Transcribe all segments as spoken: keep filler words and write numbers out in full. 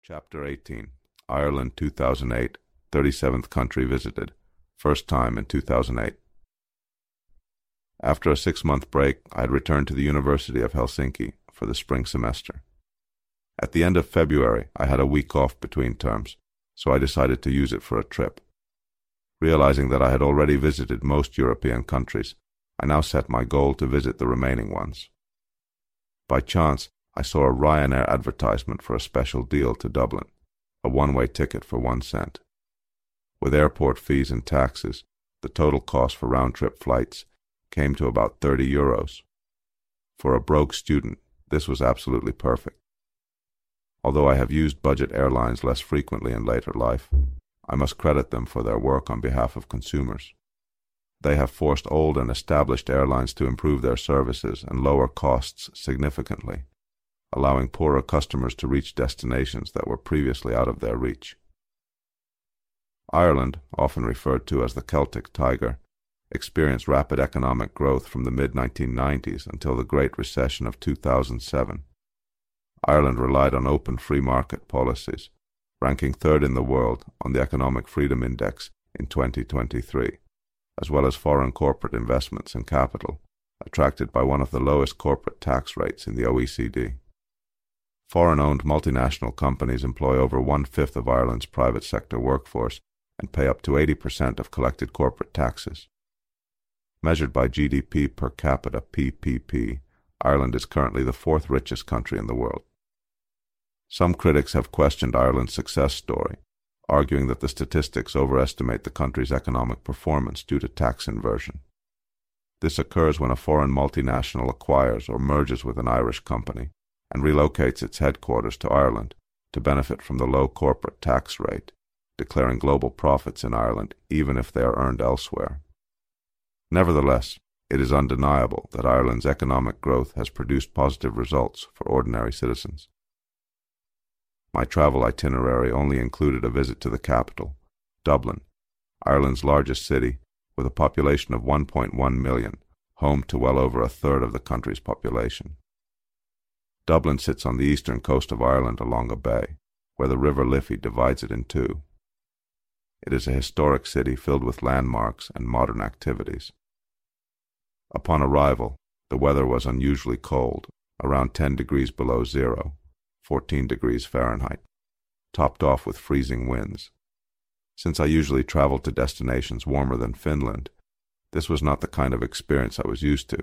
Chapter eighteen. Ireland two thousand eight, thirty-seventh country visited, first time in two thousand eight. After a six-month break, I had returned to the University of Helsinki for the spring semester. At the end of February, I had a week off between terms, so I decided to use it for a trip. Realizing that I had already visited most European countries, I now set my goal to visit the remaining ones. By chance, I saw a Ryanair advertisement for a special deal to Dublin, a one-way ticket for one cent. With airport fees and taxes, the total cost for round-trip flights came to about thirty euros. For a broke student, this was absolutely perfect. Although I have used budget airlines less frequently in later life, I must credit them for their work on behalf of consumers. They have forced old and established airlines to improve their services and lower costs significantly, allowing poorer customers to reach destinations that were previously out of their reach. Ireland, often referred to as the Celtic Tiger, experienced rapid economic growth from the mid nineteen nineties until the Great Recession of two thousand seven. Ireland relied on open free market policies, ranking third in the world on the Economic Freedom Index in twenty twenty-three, as well as foreign corporate investments and capital, attracted by one of the lowest corporate tax rates in the O E C D. Foreign-owned multinational companies employ over one-fifth of Ireland's private sector workforce and pay up to eighty percent of collected corporate taxes. Measured by G D P per capita P P P, Ireland is currently the fourth richest country in the world. Some critics have questioned Ireland's success story, arguing that the statistics overestimate the country's economic performance due to tax inversion. This occurs when a foreign multinational acquires or merges with an Irish company and relocates its headquarters to Ireland to benefit from the low corporate tax rate, declaring global profits in Ireland even if they are earned elsewhere. Nevertheless, it is undeniable that Ireland's economic growth has produced positive results for ordinary citizens. My travel itinerary only included a visit to the capital, Dublin, Ireland's largest city, with a population of one point one million, home to well over a third of the country's population. Dublin sits on the eastern coast of Ireland along a bay, where the River Liffey divides it in two. It is a historic city filled with landmarks and modern activities. Upon arrival, the weather was unusually cold, around ten degrees below zero, fourteen degrees Fahrenheit, topped off with freezing winds. Since I usually travel to destinations warmer than Finland, this was not the kind of experience I was used to.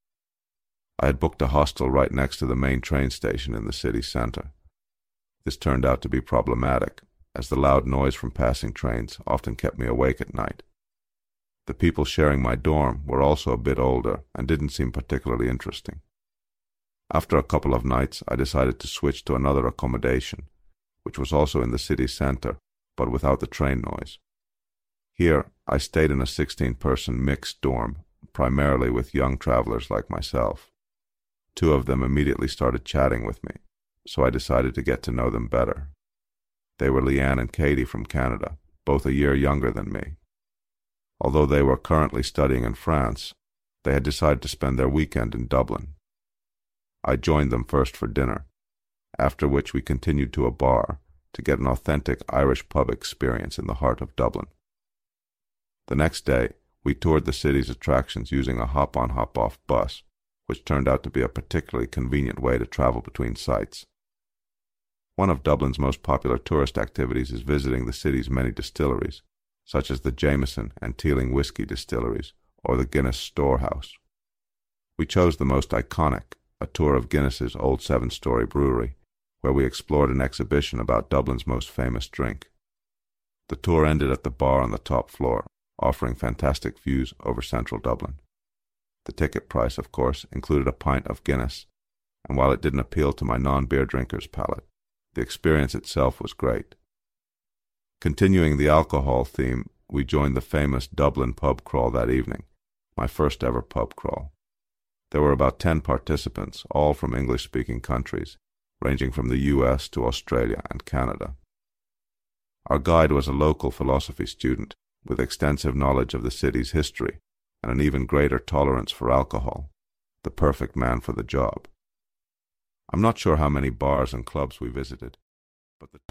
I had booked a hostel right next to the main train station in the city center. This turned out to be problematic, as the loud noise from passing trains often kept me awake at night. The people sharing my dorm were also a bit older and didn't seem particularly interesting. After a couple of nights, I decided to switch to another accommodation, which was also in the city center, but without the train noise. Here, I stayed in a sixteen-person mixed dorm, primarily with young travelers like myself. Two of them immediately started chatting with me, so I decided to get to know them better. They were Leanne and Katie from Canada, both a year younger than me. Although they were currently studying in France, they had decided to spend their weekend in Dublin. I joined them first for dinner, after which we continued to a bar to get an authentic Irish pub experience in the heart of Dublin. The next day, we toured the city's attractions using a hop-on hop-off bus, which turned out to be a particularly convenient way to travel between sites. One of Dublin's most popular tourist activities is visiting the city's many distilleries, such as the Jameson and Teeling whiskey distilleries or the Guinness Storehouse. We chose the most iconic, a tour of Guinness's old seven-story brewery, where we explored an exhibition about Dublin's most famous drink. The tour ended at the bar on the top floor, offering fantastic views over central Dublin. The ticket price, of course, included a pint of Guinness, and while it didn't appeal to my non-beer drinker's palate, the experience itself was great. Continuing the alcohol theme, we joined the famous Dublin pub crawl that evening, my first ever pub crawl. There were about ten participants, all from English-speaking countries, ranging from the U S to Australia and Canada. Our guide was a local philosophy student with extensive knowledge of the city's history and an even greater tolerance for alcohol, the perfect man for the job. I'm not sure how many bars and clubs we visited, but the